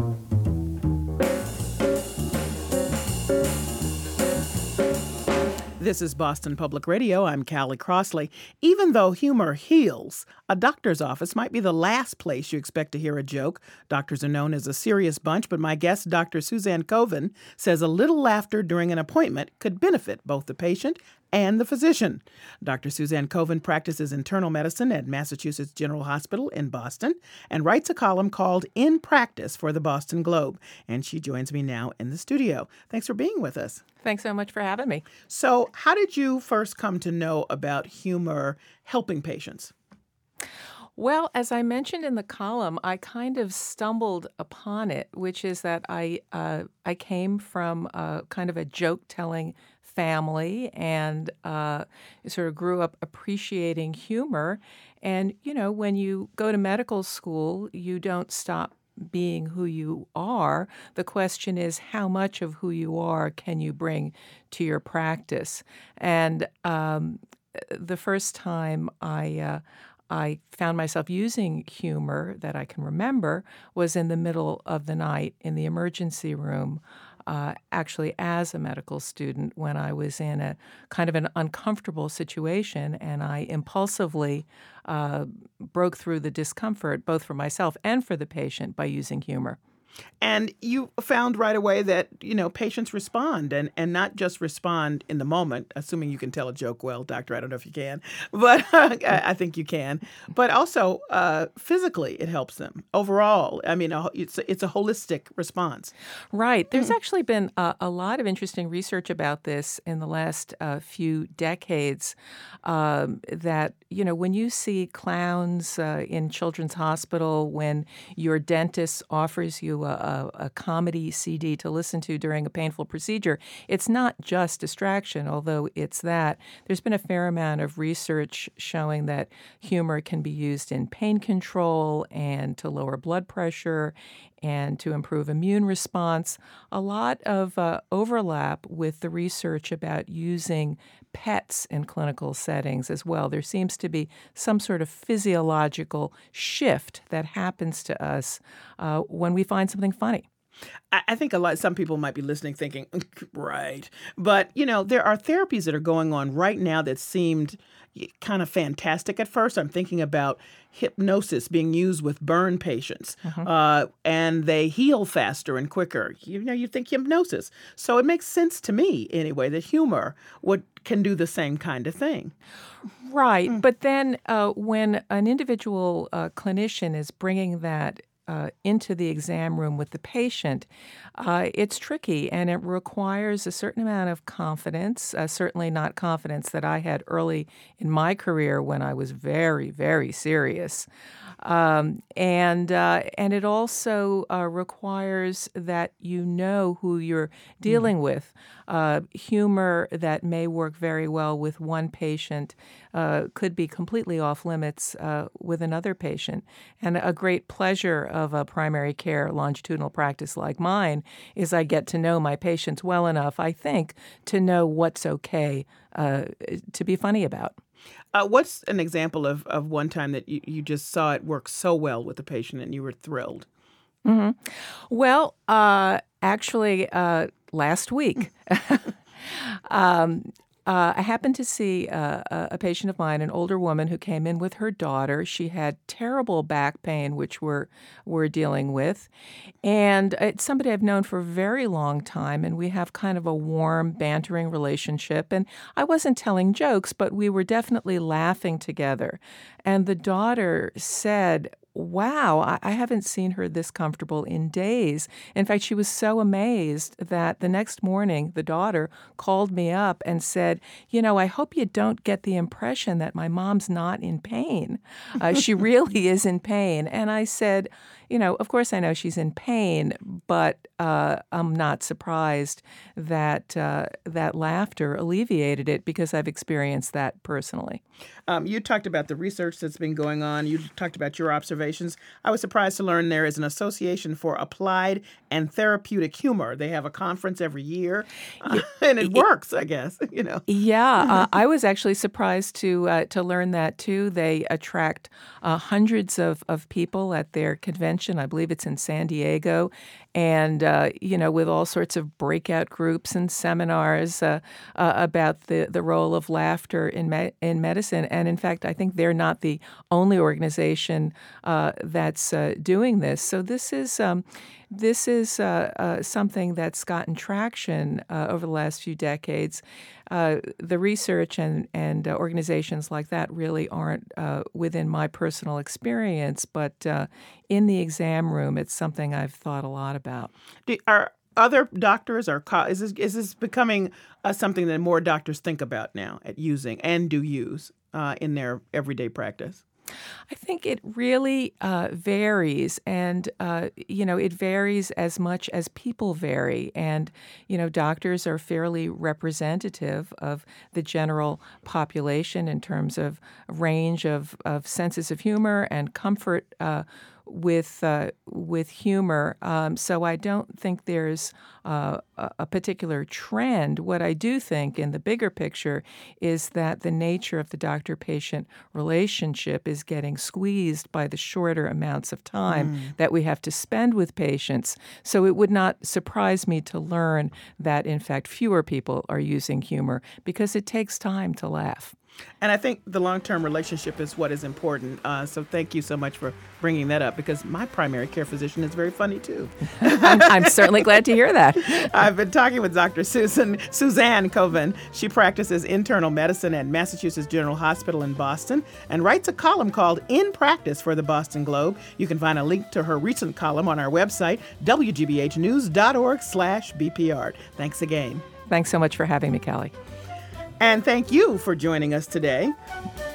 This is Boston Public Radio. I'm Callie Crossley. Even though humor heals, a doctor's office might be the last place you expect to hear a joke. Doctors are known as a serious bunch, but my guest, Dr. Suzanne Koven, says a little laughter during an appointment could benefit both the patient and the physician. Dr. Suzanne Koven practices internal medicine at Massachusetts General Hospital in Boston and writes a column called In Practice for the Boston Globe. And she joins me now in the studio. Thanks for being with us. Thanks so much for having me. So, how did you first come to know about humor helping patients? Well, as I mentioned in the column, I kind of stumbled upon it, which is that I came from kind of a joke-telling family and sort of grew up appreciating humor. And, you know, when you go to medical school, you don't stop being who you are. The question is, how much of who you are can you bring to your practice? And the first time I found myself using humor that I can remember was in the middle of the night in the emergency room, actually as a medical student when I was in a kind of an uncomfortable situation, and I impulsively broke through the discomfort, both for myself and for the patient, by using humor. And you found right away that, you know, patients respond and not just respond in the moment, assuming you can tell a joke well, doctor, I don't know if you can, but I think you can. But also physically it helps them overall. I mean, it's a holistic response. Right. There's actually been a lot of interesting research about this in the last few decades that, you know, when you see clowns in Children's Hospital, when your dentist offers you a comedy CD to listen to during a painful procedure, it's not just distraction, although it's that. There's been a fair amount of research showing that humor can be used in pain control and to lower blood pressure and to improve immune response. A lot of overlap with the research about using pets in clinical settings as well. There seems to be some sort of physiological shift that happens to us when we find something funny. I think some people might be listening thinking, right. But, you know, there are therapies that are going on right now that seemed kind of fantastic at first. I'm thinking about hypnosis being used with burn patients, and they heal faster and quicker. You know, you think hypnosis. So it makes sense to me, anyway, that humor can do the same kind of thing. Right. But then when an individual clinician is bringing that into the exam room with the patient, it's tricky, and it requires a certain amount of confidence, certainly not confidence that I had early in my career when I was very, very serious. And it also requires that you know who you're dealing with. Humor that may work very well with one patient could be completely off limits with another patient. And a great pleasure of a primary care longitudinal practice like mine is I get to know my patients well enough, I think, to know what's okay to be funny about. What's an example of one time that you just saw it work so well with the patient and you were thrilled? Mm-hmm. Well, actually, last week, I happened to see a patient of mine, an older woman who came in with her daughter. She had terrible back pain, which we're dealing with. And it's somebody I've known for a very long time, and we have kind of a warm, bantering relationship. And I wasn't telling jokes, but we were definitely laughing together. And the daughter said, wow, I haven't seen her this comfortable in days. In fact, she was so amazed that the next morning, the daughter called me up and said, you know, I hope you don't get the impression that my mom's not in pain. She really is in pain. And I said, you know, of course I know she's in pain, but I'm not surprised that that laughter alleviated it because I've experienced that personally. You talked about the research that's been going on. You talked about your observations populations. I was surprised to learn there is an Association for Applied and Therapeutic Humor. They have a conference every year, and it works, I guess. Yeah, I was actually surprised to learn that too. They attract hundreds of people at their convention. I believe it's in San Diego, and with all sorts of breakout groups and seminars about the role of laughter in medicine. And in fact, I think they're not the only organization that's doing this. So this is something that's gotten traction over the last few decades. The research and organizations like that really aren't within my personal experience, but in the exam room, it's something I've thought a lot about. Are other doctors, is this becoming something that more doctors think about now at using and do use in their everyday practice? I think it really varies, and it varies as much as people vary. And doctors are fairly representative of the general population in terms of range of senses of humor and comfort with humor. So I don't think there's a particular trend. What I do think in the bigger picture is that the nature of the doctor-patient relationship is getting squeezed by the shorter amounts of time that we have to spend with patients. So it would not surprise me to learn that, in fact, fewer people are using humor because it takes time to laugh. And I think the long-term relationship is what is important. So thank you so much for bringing that up, because my primary care physician is very funny, too. I'm certainly glad to hear that. I've been talking with Dr. Suzanne Koven. She practices internal medicine at Massachusetts General Hospital in Boston and writes a column called In Practice for the Boston Globe. You can find a link to her recent column on our website, wgbhnews.org/BPR. Thanks again. Thanks so much for having me, Callie. And thank you for joining us today.